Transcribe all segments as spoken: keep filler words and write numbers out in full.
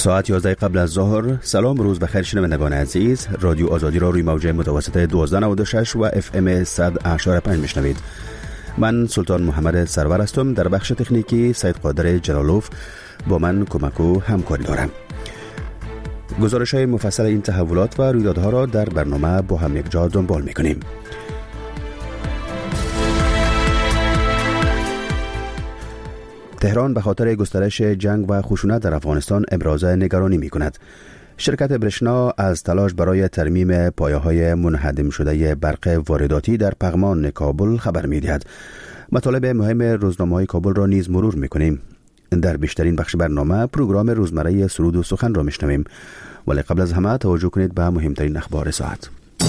ساعت یازده قبل از ظهر. سلام، روز بخیر شنوندگان عزیز. رادیو آزادی را روی موج متوسط دوازده نود و شش و اف ام صد و هشتاد و پنج میشنوید. من سلطان محمد سرور هستم. در بخش تکنیکی سید قادر جلالوف با من کمک و همکاری دارم. گزارش های مفصل این تحولات و رویدادها را در برنامه با هم یک جا دنبال میکنیم. تهران به خاطر گسترش جنگ و خشونت در افغانستان ابراز نگرانی می کند. شرکت برشنا از تلاش برای ترمیم پایه‌های منهدم شده برق وارداتی در پغمان کابل خبر می دهد. مطالب مهم روزنامه‌های کابل را نیز مرور می کنیم. در بیشترین بخش برنامه پروگرام روزمره سرود و سخن را می شنویم. ولی قبل از همه توجه کنید به مهمترین اخبار ساعت.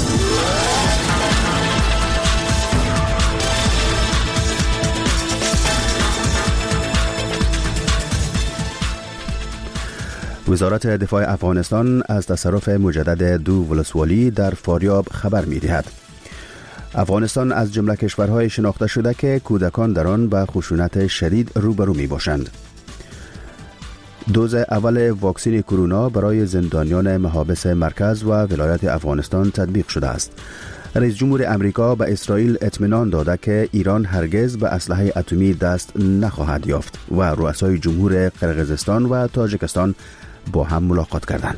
وزارت دفاع افغانستان از تصرف مجدد دو ولسوالی در فاریاب خبر می دهد. افغانستان از جمله کشورهای شناخته شده که کودکان در آن به خشونت شدید روبرو می باشند. دوز اول واکسن کرونا برای زندانیان محابس مرکز و ولایت افغانستان تطبیق شده است. رئیس جمهور امریکا به اسرائیل اطمینان داده که ایران هرگز به اسلحه اتمی دست نخواهد یافت و رؤسای جمهور قرقیزستان و تاجیکستان با هم ملاقات کردند.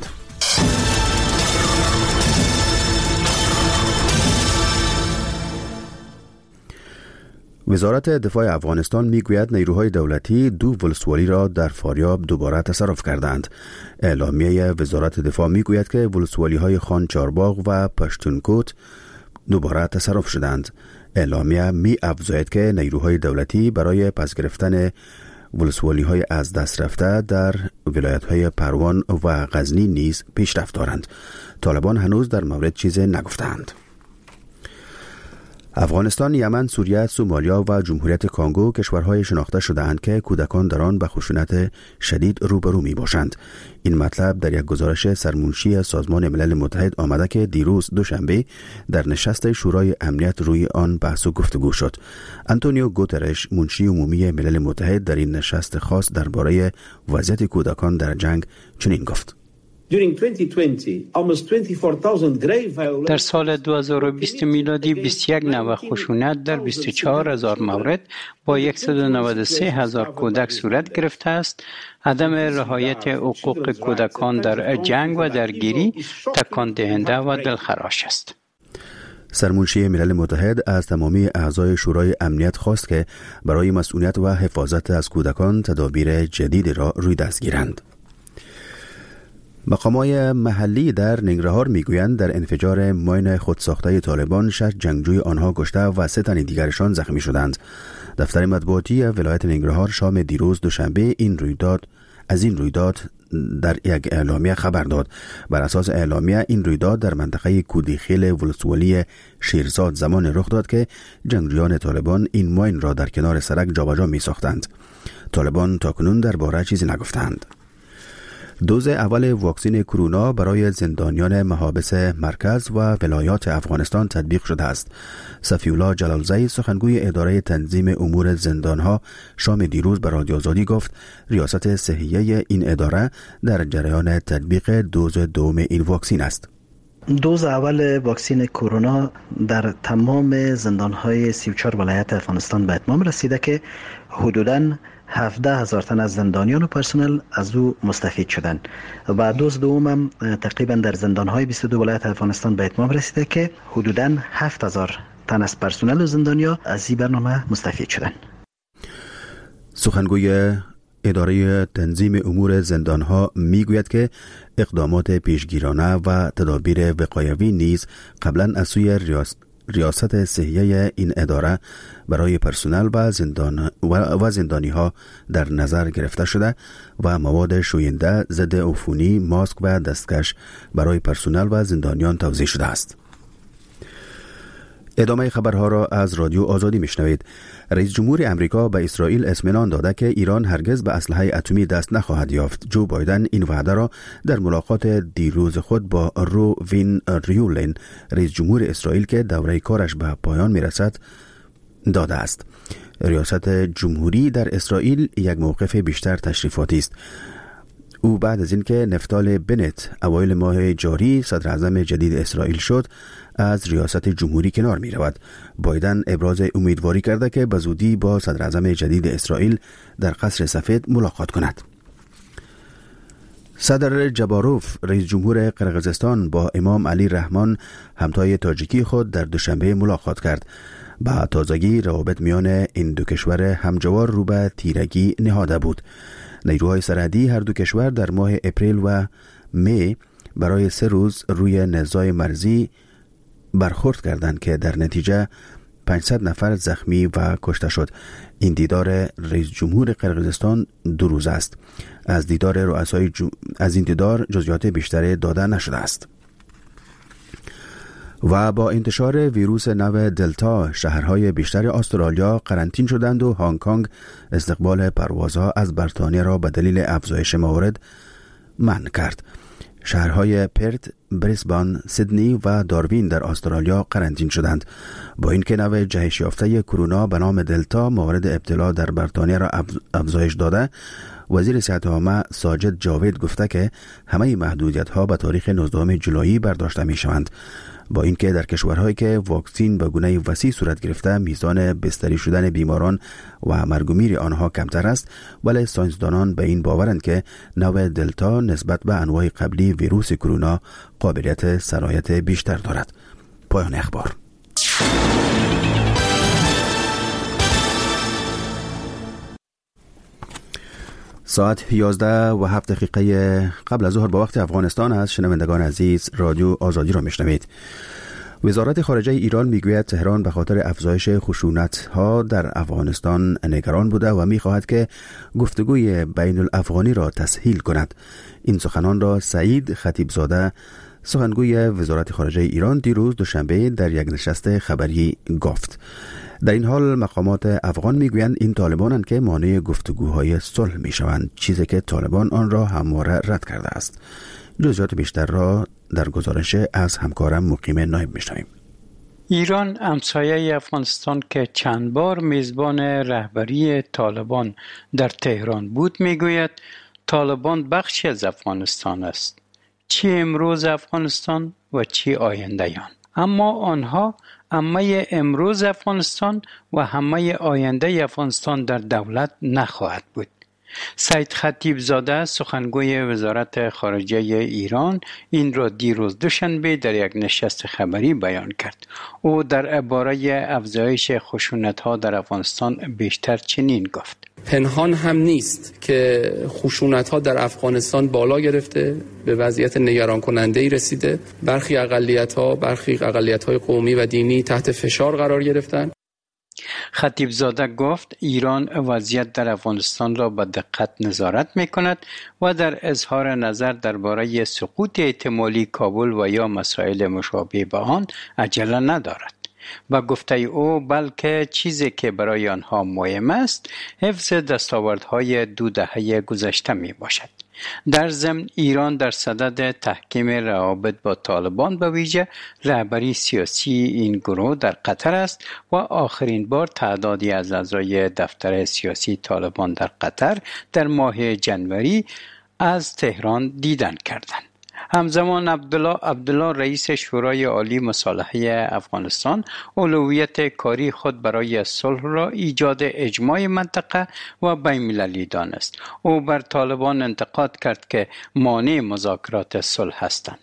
وزارت دفاع افغانستان میگوید نیروهای دولتی دو ولسوالی را در فاریاب دوباره تصرف کردند. اعلامیه وزارت دفاع میگوید که ولسوالی های خان چارباغ و پشتونکوت دوباره تصرف شدند. اعلامیه می افزاید که نیروهای دولتی برای پس گرفتن ولسوالی های از دست رفته در ولایت های پروان و غزنی نیز پیشرفت دارند. طالبان هنوز در مورد چیزی نگفتند. افغانستان، یمن، سوریه، سومالیا و جمهوریت کانگو کشورهای شناخته شده‌اند که کودکان در آن به خشونت شدید روبرو می باشند. این مطلب در یک گزارش سرمنشی سازمان ملل متحد آمده که دیروز دوشنبه در نشست شورای امنیت روی آن بحث و گفتگو شد. آنتونیو گوترش، منشی عمومی ملل متحد، در این نشست خاص درباره وضعیت کودکان در جنگ چنین گفت: در سال دو هزار و بیست میلادی بیست و یک نوع خشونت در بیست و چهار هزار مورد با صد و نود و سه هزار کودک صورت گرفته است. عدم رعایت حقوق کودکان در جنگ و درگیری تکان دهنده و دلخراش است. سرمنشی ملل متحد از تمامی اعضای شورای امنیت خواست که برای مسئولیت و حفاظت از کودکان تدابیر جدید را روی دست گیرند. مقامات محلی در ننگرهار میگویند در انفجار ماین خودساخته طالبان شش جنگجوی آنها کشته و سه تن دیگرشان زخمی شدند. دفتر مطبوعاتی ولایت ننگرهار شام دیروز دوشنبه این رویداد از این رویداد در یک اعلامیه خبر داد. بر اساس اعلامیه این رویداد در منطقه کودیخیل ولسوالی شیرزاد زمان رخ داد که جنگجویان طالبان این ماین را در کنار سرک جابجا می ساختند. طالبان تاکنون درباره چیزی نگفتند. دوز اول واکسن کرونا برای زندانیان محابس مرکز و ولایات افغانستان تطبیق شده است. صفی‌الله جلالزی، سخنگوی اداره تنظیم امور زندانها، شام دیروز به رادیو آزادی گفت ریاست صحیه این اداره در جریان تطبیق دوز دوم این واکسن است. دوز اول واکسن کرونا در تمام زندانهای سی و چهار ولایت افغانستان به اتمام رسیده که حدوداً هفده هزار تن از زندانیان و پرسنل از او مستفید شدند و دوز دوم هم تقریبا در زندانهای بیست و دو ولایت افغانستان به اتمام رسیده که حدوداً هفت هزار تن از پرسنل و زندانیا از این برنامه مستفید شدند. سخنگوی اداره تنظیم امور زندانها میگوید که اقدامات پیشگیرانه و تدابیر وقایوی نیز قبلا از سوی ریاست ریاست صحیه این اداره برای پرسنل و زندان و زندانی ها در نظر گرفته شده و مواد شوینده، ضد عفونی، ماسک و دستکش برای پرسنل و زندانیان توزیع شده است. ادامه خبرها را از رادیو آزادی میشنوید. رئیس جمهور امریکا به اسرائیل اطمینان داده که ایران هرگز به اسلحه اتمی دست نخواهد یافت. جو بایدن این وعده را در ملاقات دیروز خود با رو وین ریولین، رئیس جمهور اسرائیل که دوره کارش به پایان میرسد، داده است. ریاست جمهوری در اسرائیل یک موقف بیشتر تشریفاتی است. او بعد از اینکه نفتال بنت اوایل ماه جاری صدر اعظم جدید اسرائیل شد از ریاست جمهوری کنار می رود. بایدن ابراز امیدواری کرده که به زودی با صدر اعظم جدید اسرائیل در قصر سفید ملاقات کند. صدر جباروف رئیس جمهور قرقیزستان با امام علی رحمان همتای تاجیکی خود در دوشنبه ملاقات کرد. با تازگی روابط میان این دو کشور همجوار رو به تیرگی نهاده بود. نیروهای سرحدی هر دو کشور در ماه اپریل و می برای سه روز روی نزاع مرزی برخورد کردند که در نتیجه پانصد نفر زخمی و کشته شد. این دیدار رئیس جمهور قرقیزستان دو روز است. از دیدار رؤسای جو... از این دیدار جزئیات بیشتری داده نشده است. و با انتشار ویروس نو دلتا شهرهای بیشتر استرالیا قرنطین شدند و هنگ کنگ استقبال پروازها از بریتانیا را به دلیل افزایش موارد منع کرد. شهرهای پرت، بریسبان، سیدنی و داروین در استرالیا قرنطین شدند. با اینکه نوع جهش یافته کرونا به نام دلتا موارد ابتلا در بریتانیا را افزایش داده، وزیر صحت عامه ساجد جاوید گفته که همه محدودیت ها به تاریخ نوزدهم جولای برداشته می شوند. با اینکه در کشورهایی که واکسین به گونه وسیع صورت گرفته میزان بستری شدن بیماران و مرگ و میر آنها کمتر است، ولی ساینسدانان به این باورند که نوع دلتا نسبت به انواع قبلی ویروس کرونا قابلیت سرایت بیشتر دارد. پایان اخبار. ساعت یازده و هفت دقیقه قبل از ظهر با وقت افغانستان است. شنوندگان عزیز، رادیو آزادی را میشنوید. وزارت خارجه ایران میگوید تهران به خاطر افزایش خشونت‌ها در افغانستان نگران بوده و میخواهد که گفتگوی بین الافغانی را تسهیل کند. این سخنان را سعید خطیبزاده سخنگوی وزارت خارجه ایران دیروز دوشنبه در یک نشست خبری گفت. در این حال مقامات افغان میگویند این طالبانند که مانع گفتگوهای صلح میشوند، چیزی که طالبان آن را همواره رد کرده است. جزئیات بیشتر را در گزارش از همکارم مقیم نایب میشنویم. ایران همسایه افغانستان که چند بار میزبان رهبری طالبان در تهران بود میگوید طالبان بخشی از افغانستان است، چی امروز افغانستان و چی آینده آن. اما آنها همه امروز افغانستان و همه آینده افغانستان در دولت نخواهد بود. سعید خطیبزاده سخنگوی وزارت خارجه ایران این را دیروز دوشنبه در یک نشست خبری بیان کرد. او در باره افزایش خشونت‌ها در افغانستان بیشتر چنین گفت: پنهان هم نیست که خشونت‌ها در افغانستان بالا گرفته، به وضعیت نگران کننده‌ای رسیده. برخی اقلیت‌ها، برخی اقلیت‌های قومی و دینی تحت فشار قرار گرفتند. خطیبزاده گفت ایران وضعیت در افغانستان را با دقت نظارت می‌کند و در اظهار نظر درباره سقوط احتمالی کابل و یا مسائل مشابه به آن عجله ندارد. با گفته او بلکه چیزی که برای آنها مهم است حفظ دستاوردهای دو دهه گذشته می باشد. در ضمن ایران در صدد تحکیم روابط با طالبان به ویژه رهبری سیاسی این گروه در قطر است و آخرین بار تعدادی از اعضای دفتر سیاسی طالبان در قطر در ماه جنوری از تهران دیدن کردند. همزمان عبدالله عبدالله رئیس شورای عالی مصالحه افغانستان اولویت کاری خود برای صلح را ایجاد اجماع منطقه و بین‌المللی دانست. او بر طالبان انتقاد کرد که مانع مذاکرات صلح هستند.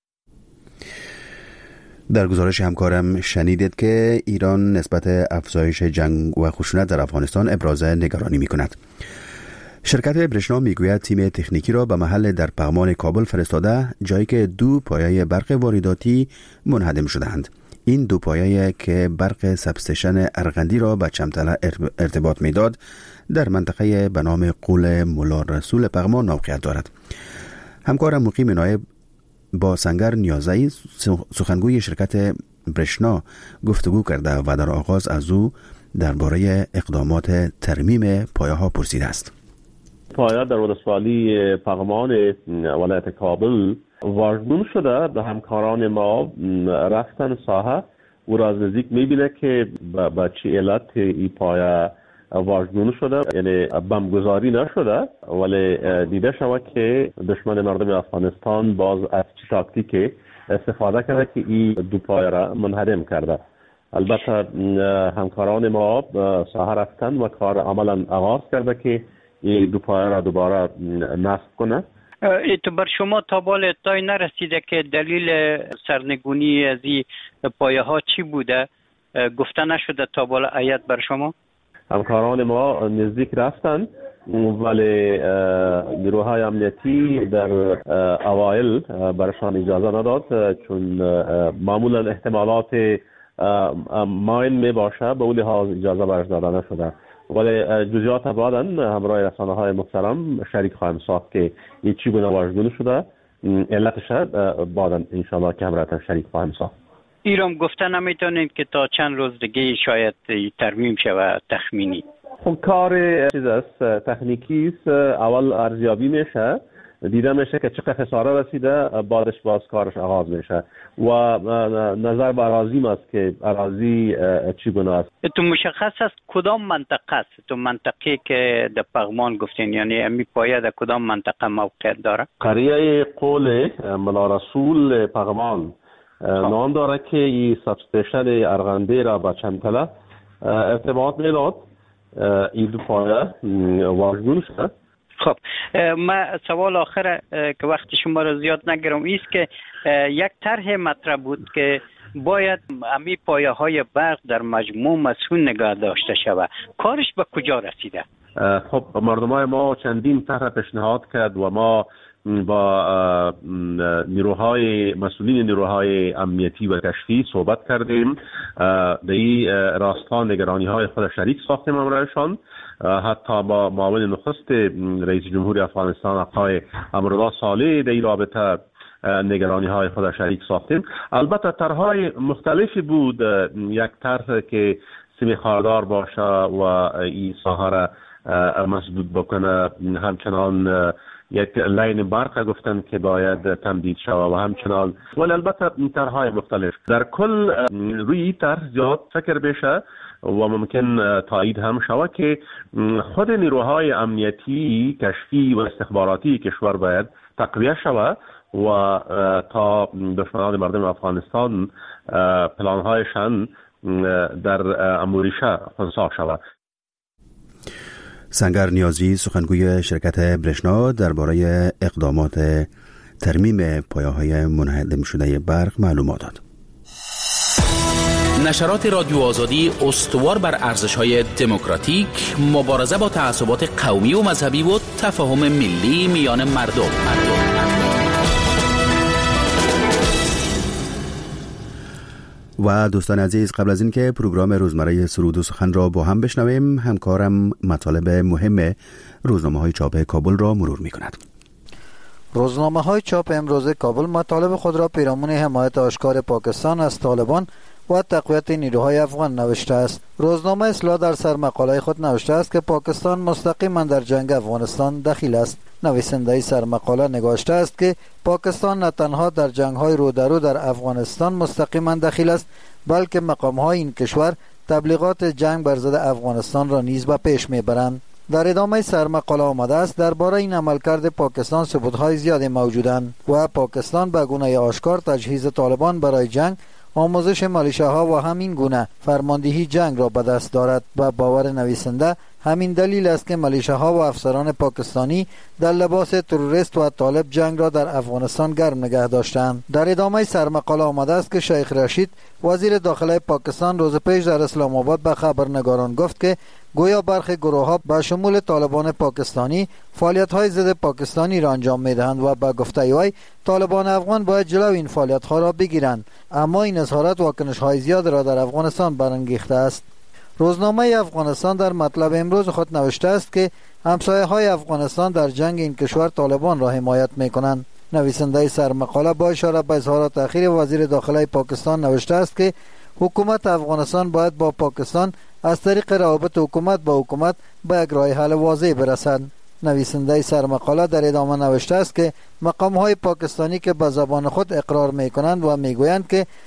در گزارش همکارم شنیدید که ایران نسبت افزایش جنگ و خشونت در افغانستان ابراز نگرانی می کند. شرکت برشنا میگوید تیم تکنیکی را به محل در پغمان کابل فرستاده، جایی که دو پایه برق وارداتی منهدم شدند. این دو پایه که برق سبستیشن ارغندی را به چمتله ارتباط میداد در منطقه به نام قول مولا رسول پغمان موقعیت دارد. همکارم مقیم نایب با سنگر نیازی سخنگوی شرکت برشنا گفتگو کرده و در آغاز از او درباره اقدامات ترمیم پایه ها پرسیده است. پایه در ولسوالی پغمان ولایت کابل واژگون شده. به همکاران ما رفتن ساحه او را از نزدیک میبینه که با چه علت این پایه واژگون شده، یعنی بمبگذاری نشده، ولی دیده شود که دشمن مردم افغانستان باز از تاکتیک استفاده کرده که این دو پایه را منهدم کرده. البته همکاران ما ساحه رفتن و کار عملا آغاز کرده که این دو پایه را دوباره نصب کنه. ایتو بر شما تا بال اطلاعی نرسیده که دلیل سرنگونی از این پایه ها چی بوده؟ گفته نشده تا بال هیئت بر شما؟ همکاران ما نزدیک رفتن ولی نیروهای امنیتی در اوایل برشان اجازه نداد، چون معمولا احتمالات ماین می باشه به اون لحاظ اجازه برش داده نشده، ولی جزئیات بعدا همراه رسانه های محترم شریک خواهیم ساخت که این چی گونه واژگون شده، علتش بعدا انشاءالله که همراه شریک خواهیم ساخت. ایرام گفته نمیتونید که تا چند روز دیگه شاید ترمیم شود تخمینی؟ خب کار چیز است، تکنیکی است، اول ارزیابی میشه، دیده میشه که چقدر خساره رسیده، بعدش باز کارش آغاز میشه و نظر به اراضی است که اراضی چگونه است. تو مشخص است کدام منطقه است؟ تو منطقه که در پغمان گفتین، یعنی امی پایه در کدام منطقه موقعیت داره؟ قریه قول ملا رسول پغمان نام داره که این سبستیشن ارغنده را با چمتله ارتباط میداد. این دو پایه واژگون شد. خب ما سوال آخر که وقت شما را زیاد نگیرم ایست که یک طرح مطرح بود که باید امی پایه های برق در مجموع مسئول نگاه داشته شود. کارش به کجا رسیده؟ خب مردمای ما چندین طرح پیشنهاد کرد و ما با نیروهای مسئولین نیروهای امنیتی و کشفی صحبت کردیم. در این راستا نگرانی های خود شریک ساختیم امرایشان، حتی با معاون نخست رئیس جمهوری افغانستان آقای امرالله صالح در این رابطه نگرانی های خود شریک ساختیم. البته طرحهای مختلفی بود، یک طرح که سیمی خاردار باشه و این ساحه را مسدود بکنه، همچنان یک لین برق گفتن که باید تمدید شود و همچنان، ولی البته طرحهای مختلف. در کل روی طرح زیاد فکر بشه و ممکن تایید هم شود که خود نیروهای امنیتی، کشفی و استخباراتی کشور باید تقویه شود و تا دشمنان مردم افغانستان پلانهایشان در اموریشه خنثی شود. سنگر نیازی سخنگوی شرکت برشنا درباره اقدامات ترمیم پایه‌های منهدم شده برق معلومات داد. نشرات رادیو آزادی استوار بر ارزش‌های دموکراتیک، مبارزه با تعصبات قومی و مذهبی و تفاهم ملی میان مردم. و دوستان عزیز، قبل از اینکه پروگرام روزمره سرود و سخن را با هم بشنویم، همکارم مطالب مهم روزنامه‌های چاپ کابل را مرور می‌کند. روزنامه‌های چاپ امروز کابل مطالب خود را پیرامون حمایت آشکار پاکستان از طالبان و تقویت نیروهای افغان نوشته است. روزنامه اصلاح در سرمقاله خود نوشته است که پاکستان مستقیما در جنگ افغانستان دخیل است. نویسنده سرمقاله نگاشته است که پاکستان نه تنها در جنگ‌های رو در رو در افغانستان مستقیما دخیل است، بلکه مقام‌های این کشور تبلیغات جنگ بر ضد افغانستان را نیز به پیش می‌برند. در ادامه سرمقاله آمده است درباره این عملکرد پاکستان ثبوت‌های زیادی موجودند و پاکستان به گونه آشکار تجهیز طالبان برای جنگ، آموزش مالیشه‌ها و همین گونه فرماندهی جنگ را به دست دارد و باور نویسنده همین دلیل است که مالیشه‌ها و افسران پاکستانی در لباس تروریست و طالب جنگ را در افغانستان گرم نگه داشتند. در ادامه سرمقاله آمده است که شیخ رشید وزیر داخله پاکستان روز پیش در اسلام آباد به خبرنگاران گفت که گویا برخی گروه‌ها به شمول طالبان پاکستانی فعالیت‌های ضد پاکستانی را انجام می‌دهند و به گفته وی طالبان افغان باید جلو این فعالیت‌ها را بگیرند، اما این اظهارات واکنش‌های زیاد را در افغانستان برانگیخته است. روزنامه افغانستان در مطلب امروز خود نوشته است که همسایه‌های افغانستان در جنگ این کشور طالبان را حمایت می‌کنند. نویسنده سرمقاله با اشاره به اظهارات اخیر وزیر داخله پاکستان نوشته است که حکومت افغانستان باید با پاکستان از طریق روابط حکومت با حکومت به یک راه حل واضح برسد. نویسنده سرمقاله در ادامه نوشته است که مقام‌های پاکستانی که به زبان خود اقرار می‌کنند و می‌گویند که